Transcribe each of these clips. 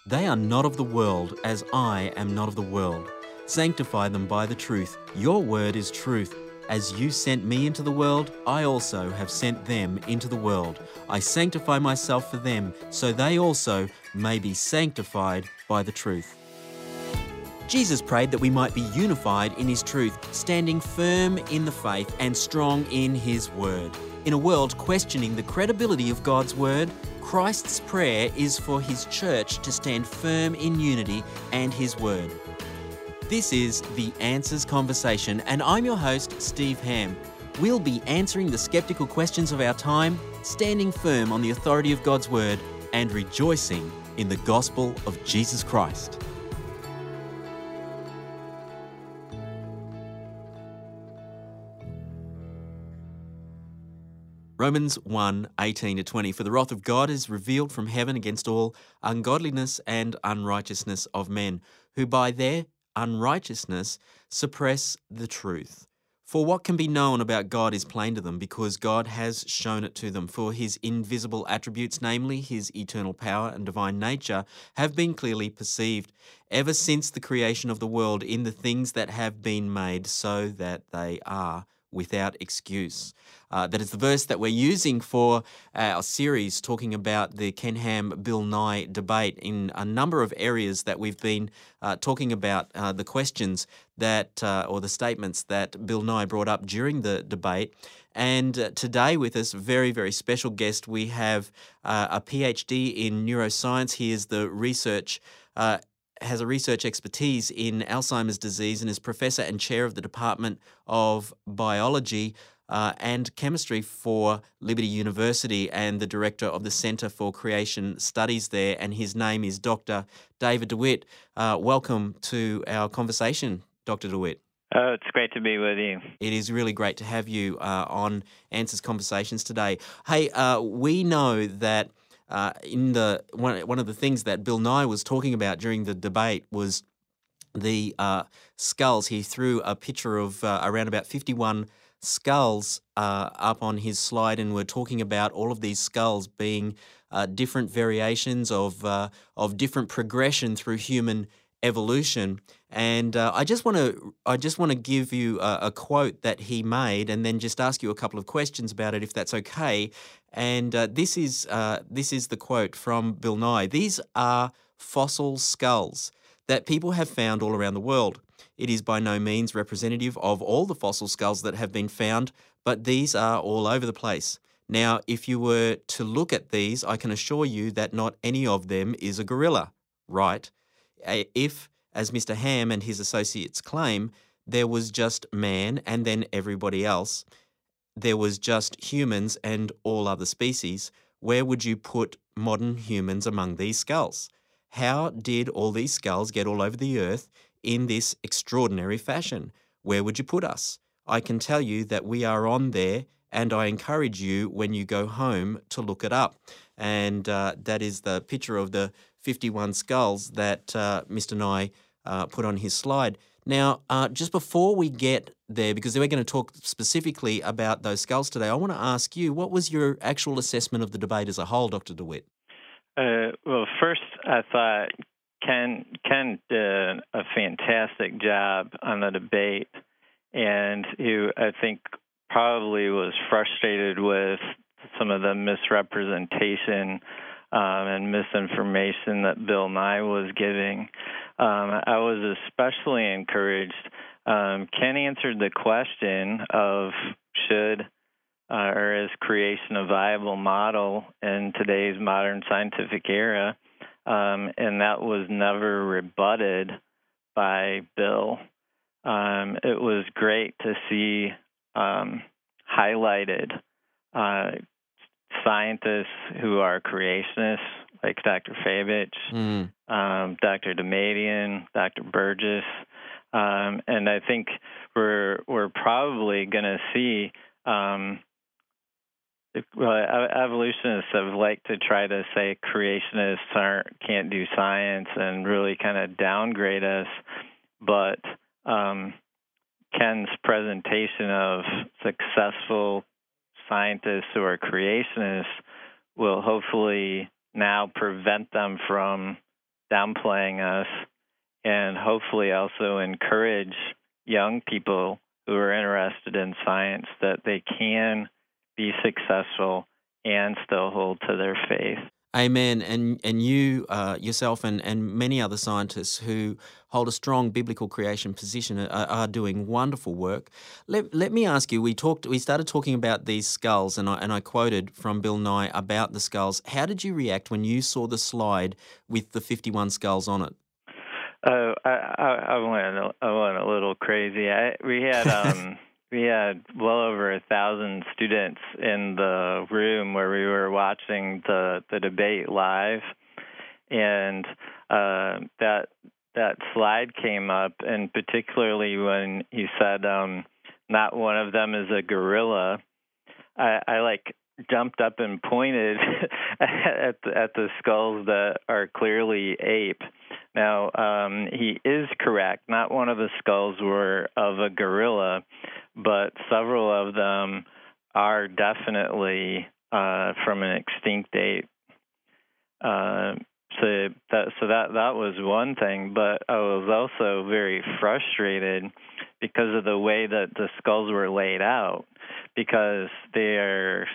They are not of the world, as I am not of the world. Sanctify them by the truth. Your word is truth. As you sent me into the world, I also have sent them into the world. I sanctify myself for them, so they also may be sanctified by the truth. Jesus prayed that we might be unified in his truth, standing firm in the faith and strong in his word. In a world questioning the credibility of God's word, Christ's prayer is for his church to stand firm in unity and his word. This is The Answers Conversation, and I'm your host, Steve Ham. We'll be answering the skeptical questions of our time, standing firm on the authority of God's word, and rejoicing in the gospel of Jesus Christ. Romans 1:18-20. For the wrath of God is revealed from heaven against all ungodliness and unrighteousness of men, who by their unrighteousness suppress the truth. For what can be known about God is plain to them, because God has shown it to them. For his invisible attributes, namely his eternal power and divine nature, have been clearly perceived ever since the creation of the world in the things that have been made, so that they are without excuse. That is the verse that we're using for our series talking about the Ken Ham-Bill Nye debate. In a number of areas that we've been talking about the questions that, or the statements that Bill Nye brought up during the debate. And today with us, very, very special guest, we have a PhD in neuroscience. He is the has a research expertise in Alzheimer's disease and is professor and chair of the Department of Biology and Chemistry for Liberty University and the director of the Centre for Creation Studies there. And his name is Dr. David DeWitt. Welcome to our conversation, Dr. DeWitt. Oh, it's great to be with you. It is really great to have you on Answers Conversations today. Hey, we know that one of the things that Bill Nye was talking about during the debate was the skulls. He threw a picture of around about 51 skulls up on his slide, and we're talking about all of these skulls being different variations of different progression through human evolution. And I just want to give you a quote that he made, and then just ask you a couple of questions about it, if that's okay. And this is the quote from Bill Nye. These are fossil skulls that people have found all around the world. It is by no means representative of all the fossil skulls that have been found, but these are all over the place. Now, if you were to look at these, I can assure you that not any of them is a gorilla, right? If, as Mr. Ham and his associates claim, there was just man and then everybody else, there was just humans and all other species, where would you put modern humans among these skulls? How did all these skulls get all over the earth in this extraordinary fashion? Where would you put us? I can tell you that we are on there, and I encourage you when you go home to look it up. And that is the picture of the 51 skulls that Mr. Nye put on his slide. Now, just before we get there, because we're going to talk specifically about those skulls today, I want to ask you, what was your actual assessment of the debate as a whole, Dr. DeWitt? Well, first, I thought Ken did a fantastic job on the debate, and he, I think, probably was frustrated with some of the misrepresentation and misinformation that Bill Nye was giving. I was especially encouraged. Ken answered the question of should or is creation a viable model in today's modern scientific era, and that was never rebutted by Bill. It was great to see highlighted scientists who are creationists, like Dr. Fabich, Dr. Damadian, Dr. Burgess, and I think we're probably going to see. Evolutionists have liked to try to say creationists can't do science and really kind of downgrade us, but Ken's presentation of successful scientists who are creationists will hopefully now prevent them from downplaying us, and hopefully also encourage young people who are interested in science that they can be successful and still hold to their faith. Amen. And you yourself and many other scientists who hold a strong biblical creation position are doing wonderful work. Let me ask you. We started talking about these skulls, and I quoted from Bill Nye about the skulls. How did you react when you saw the slide with the 51 skulls on it? Oh, I went a little crazy. We had well over 1,000 students in the room where we were watching the debate live, and that slide came up, and particularly when he said not one of them is a gorilla, I like jumped up and pointed at the skulls that are clearly ape. Now, he is correct. Not one of the skulls were of a gorilla, but several of them are definitely from an extinct ape. So that was one thing, but I was also very frustrated because of the way that the skulls were laid out, because they're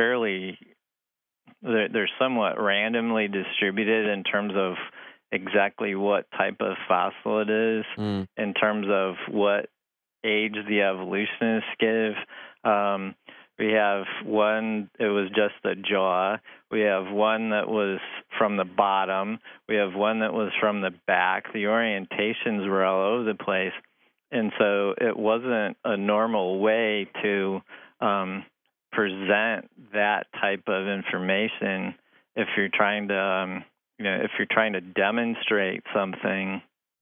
somewhat randomly distributed in terms of exactly what type of fossil it is, in terms of what age the evolutionists give. We have one, it was just the jaw. We have one that was from the bottom. We have one that was from the back. The orientations were all over the place. And so it wasn't a normal way to present that type of information if you're trying to demonstrate something.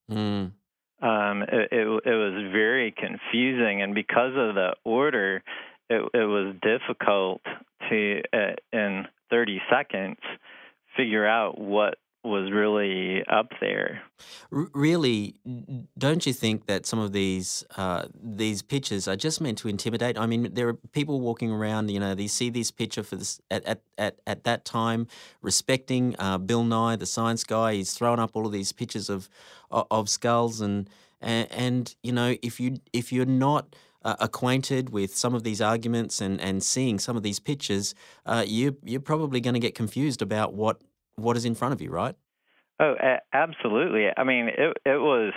It was very confusing, and because of the order, it was difficult to in 30 seconds figure out what was really up there. Really, don't you think that some of these pictures are just meant to intimidate? I mean, there are people walking around, they see this picture for this at that time, respecting Bill Nye, the science guy. He's thrown up all of these pictures of skulls, and if you're not acquainted with some of these arguments and seeing some of these pictures, you're probably going to get confused about what is in front of you, right? Oh, absolutely. I mean, it was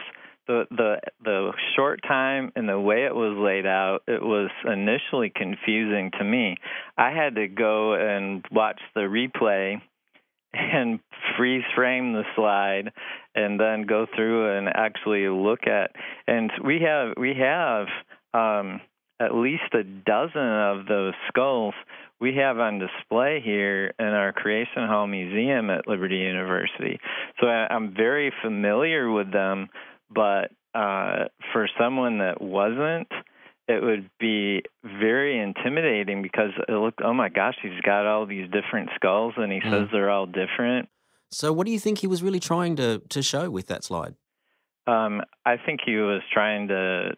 the short time and the way it was laid out. It was initially confusing to me. I had to go and watch the replay and freeze frame the slide, and then go through and actually look at. And we have at least a dozen of those skulls we have on display here in our Creation Hall Museum at Liberty University. So I'm very familiar with them, but for someone that wasn't, it would be very intimidating because oh my gosh, he's got all these different skulls and he says they're all different. So what do you think he was really trying to show with that slide? I think he was trying to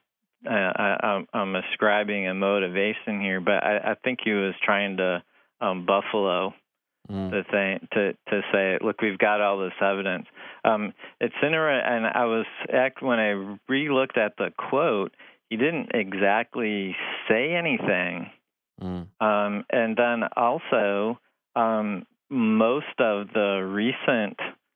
I'm ascribing a motivation here, but I think he was trying to buffalo the thing to say, look, we've got all this evidence. It's interesting, and when I re-looked at the quote, he didn't exactly say anything, and then also most of the recent,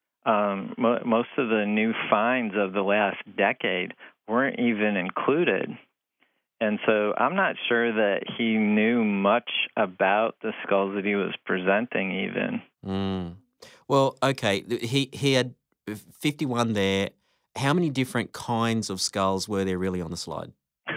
most of the new finds of the last decade weren't even included. And so I'm not sure that he knew much about the skulls that he was presenting even. Well, okay, he had 51 there. How many different kinds of skulls were there really on the slide?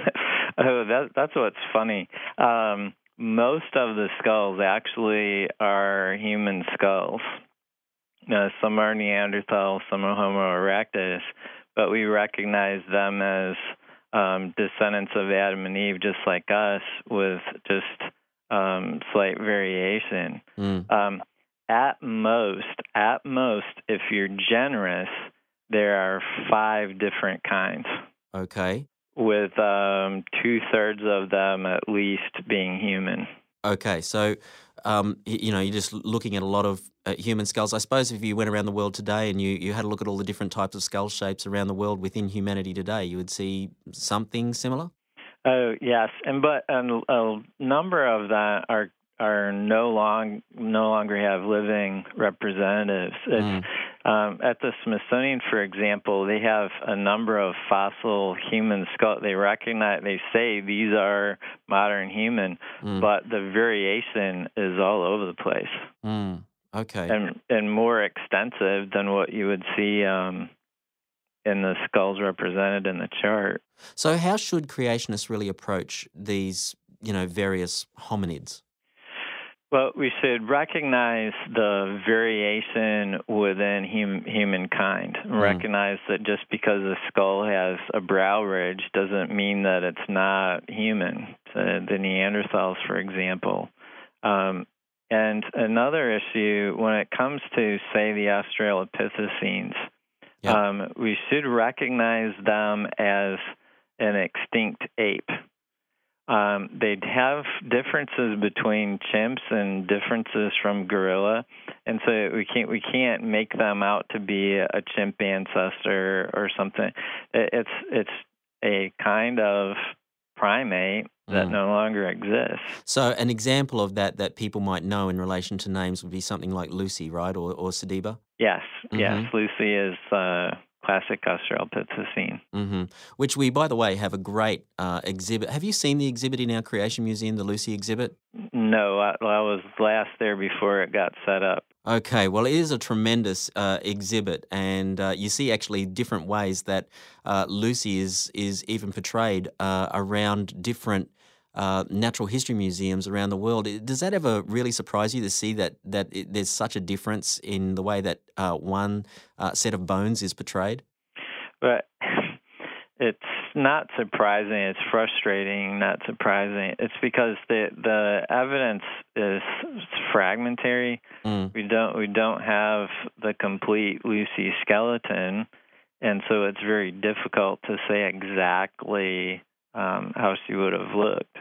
That's what's funny. Most of the skulls actually are human skulls. Some are Neanderthal, some are Homo erectus, but we recognize them as descendants of Adam and Eve, just like us, with just slight variation. At most, if you're generous, there are 5 different kinds. Okay. With 2/3 of them at least being human. Okay, so you're just looking at a lot of human skulls. I suppose if you went around the world today and you had a look at all the different types of skull shapes around the world within humanity today, you would see something similar? Oh yes, but a number of that are no longer have living representatives. It's at the Smithsonian, for example, they have a number of fossil human skulls. They say these are modern human, but the variation is all over the place. Okay. And more extensive than what you would see in the skulls represented in the chart. So how should creationists really approach these, various hominids? Well, we should recognize the variation within humankind. Recognize that just because a skull has a brow ridge doesn't mean that it's not human. The Neanderthals, for example. And another issue, when it comes to, say, the Australopithecines, we should recognize them as an extinct ape. They'd have differences between chimps and differences from gorilla, and so we can't make them out to be a chimp ancestor or something. It's a kind of primate that no longer exists. So an example of that people might know in relation to names would be something like Lucy, right, or Sediba? Yes, yes. Lucy is classic Australopithecine. Which we, by the way, have a great exhibit. Have you seen the exhibit in our Creation Museum, the Lucy exhibit? No, I was last there before it got set up. Okay, well, it is a tremendous exhibit, and you see actually different ways that Lucy is even portrayed around different natural history museums around the world. Does that ever really surprise you to see that there's such a difference in the way that one set of bones is portrayed? But it's not surprising. It's frustrating, not surprising. It's because the evidence is fragmentary. We don't have the complete Lucy skeleton, and so it's very difficult to say exactly how she would have looked.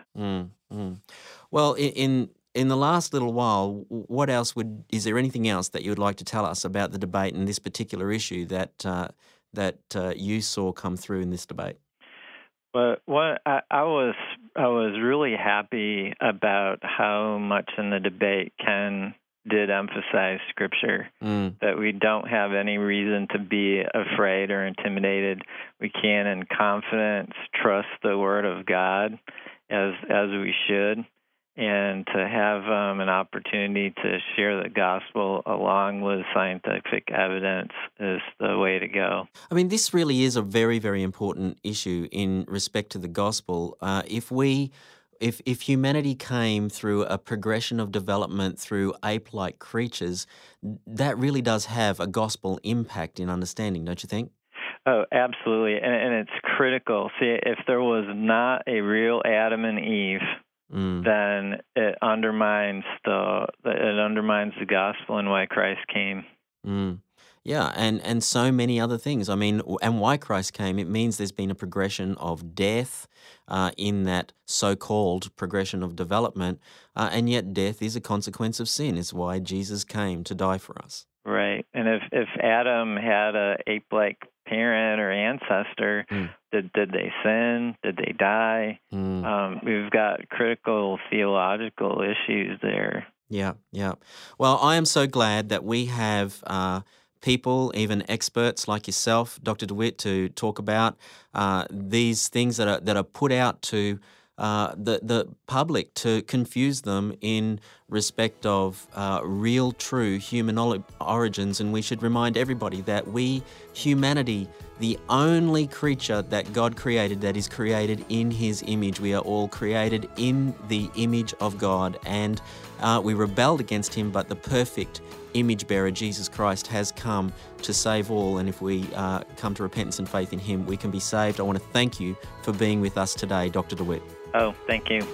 Well, in the last little while, what else is there anything else that you would like to tell us about the debate and this particular issue that you saw come through in this debate? Well, I was really happy about how much in the debate Ken did emphasize Scripture, that we don't have any reason to be afraid or intimidated. We can, in confidence, trust the Word of God as we should, and to have an opportunity to share the gospel along with scientific evidence is the way to go. I mean, this really is a very, very important issue in respect to the gospel. If humanity came through a progression of development through ape-like creatures, that really does have a gospel impact in understanding, don't you think? Oh, absolutely, and it's critical. See, if there was not a real Adam and Eve, then it undermines the gospel and why Christ came. Yeah, and so many other things. I mean, and why Christ came, it means there's been a progression of death in that so-called progression of development, and yet death is a consequence of sin. It's why Jesus came to die for us. Right, and if Adam had a ape-like parent or ancestor, did they sin? Did they die? We've got critical theological issues there. Yeah. Well, I am so glad that we have people, even experts like yourself, Dr. DeWitt, to talk about these things that are put out to the public to confuse them in respect of real, true human origins. And we should remind everybody that humanity, the only creature that God created that is created in His image, we are all created in the image of God. And we rebelled against Him, but the perfect image bearer, Jesus Christ, has come to save all. And if we come to repentance and faith in Him, we can be saved. I want to thank you for being with us today, Dr. DeWitt. Oh, thank you.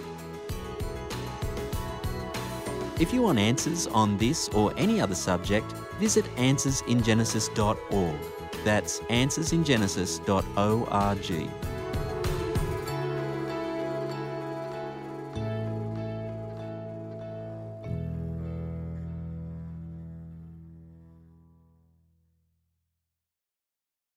If you want answers on this or any other subject, visit answersingenesis.org. That's answersingenesis.org.